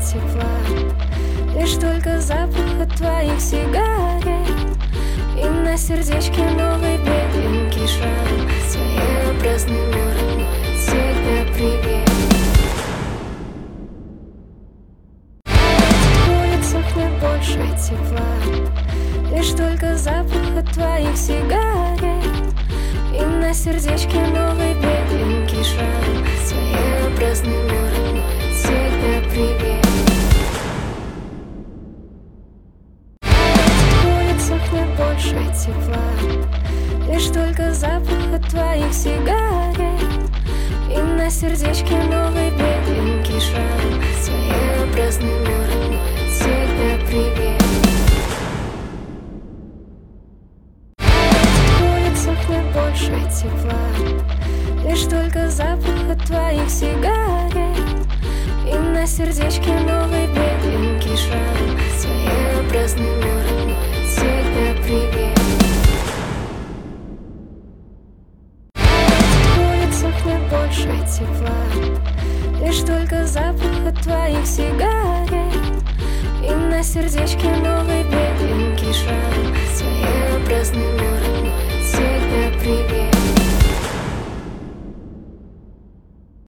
тепла, лишь только запах от твоих сигарет. И на сердечке новый беленький шрам. Своеобразный мой родной, от тебя привет. В улицах нет больше тепла, лишь только запах от твоих сигарет. И на сердечке новый беленький шрам. Своеобразный мой родной, от тебя привет. Нет больше тепла, лишь только запах от твоих сигарет. И на сердечке новый беленький шрам. Своеобразный мой родной, от тебя привет. В улицах нет больше тепла, лишь только запах от твоих сигарет. И на сердечке новый беленький шрам. Своеобразный мой родной, от тебя привет. В улицах нет больше тепла, лишь только запах от твоих сигарет. И на сердечке новый беленький